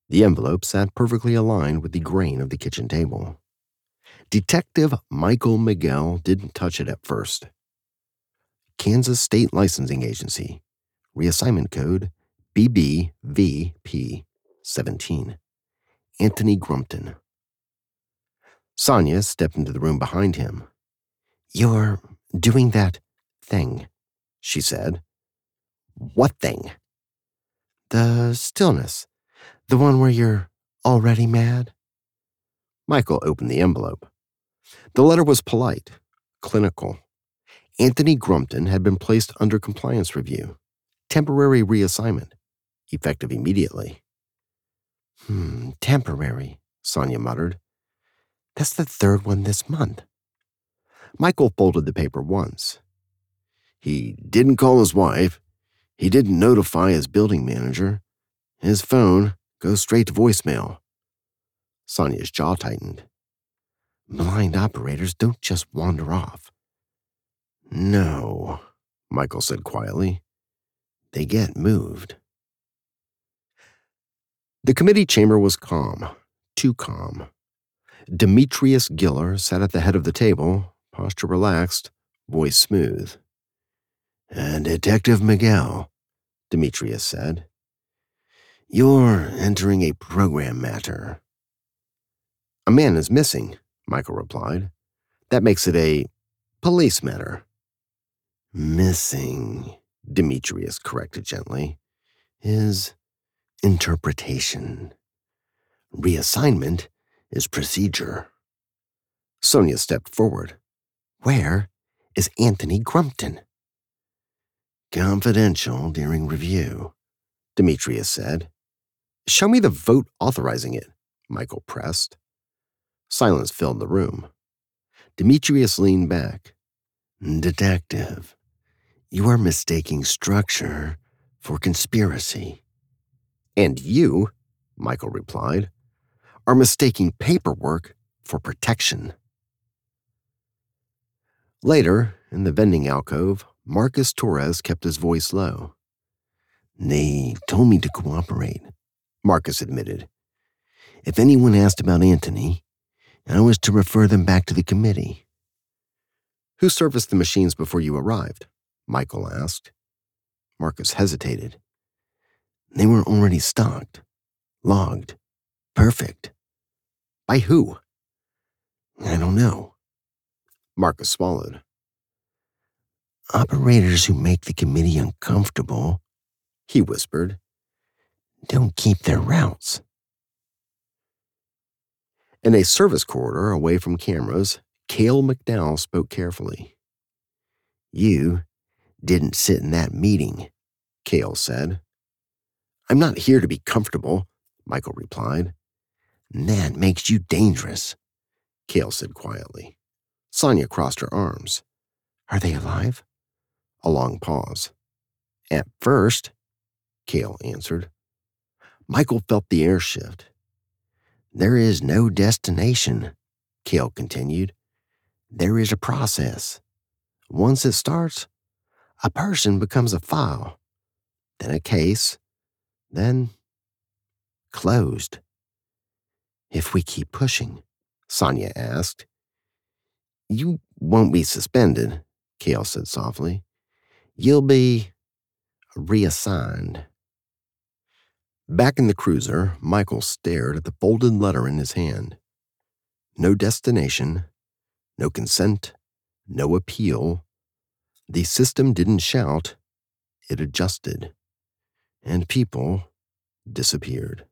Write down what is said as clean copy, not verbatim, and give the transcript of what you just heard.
The envelope sat perfectly aligned with the grain of the kitchen table. Detective Michael Miguel didn't touch it at first. Kansas State Licensing Agency, reassignment code BBVP 17. Anthony Grumpton. Sonia stepped into the room behind him. "You're doing that thing," she said. "What thing?" "The stillness. The one where you're already mad." Michael opened the envelope. The letter was polite, clinical. Anthony Grumpton had been placed under compliance review. Temporary reassignment. Effective immediately. Temporary, Sonia muttered. That's the third one this month. Michael folded the paper once. He didn't call his wife. He didn't notify his building manager. His phone goes straight to voicemail. Sonia's jaw tightened. Blind operators don't just wander off. No, Michael said quietly. They get moved. The committee chamber was calm, too calm. Demetrius Giller sat at the head of the table, posture relaxed, voice smooth. Detective Miguel, Demetrius said. You're entering a program matter. A man is missing, Michael replied. That makes it a police matter. Missing, Demetrius corrected gently, is interpretation. Reassignment is procedure. Sonia stepped forward. Where is Anthony Grumpton? Confidential during review, Demetrius said. Show me the vote authorizing it, Michael pressed. Silence filled the room. Demetrius leaned back. Detective, you are mistaking structure for conspiracy. And you, Michael replied, are mistaking paperwork for protection. Later, in the vending alcove, Marcus Torres kept his voice low. They told me to cooperate, Marcus admitted. If anyone asked about Anthony, I was to refer them back to the committee. Who serviced the machines before you arrived? Michael asked. Marcus hesitated. They were already stocked, logged, perfect. By who? I don't know. Marcus swallowed. Operators who make the committee uncomfortable, he whispered, don't keep their routes. In a service corridor away from cameras, Cale McDowell spoke carefully. You didn't sit in that meeting, Cale said. I'm not here to be comfortable, Michael replied. That makes you dangerous, Cale said quietly. Sonia crossed her arms. Are they alive? A long pause. At first, Cale answered. Michael felt the air shift. There is no destination, Cale continued. There is a process. Once it starts, a person becomes a file, then a case, then closed. If we keep pushing, Sonia asked. You won't be suspended, Cale said softly. You'll be reassigned. Back in the cruiser, Michael stared at the folded letter in his hand. No destination, no consent, no appeal. The system didn't shout, it adjusted. And people disappeared.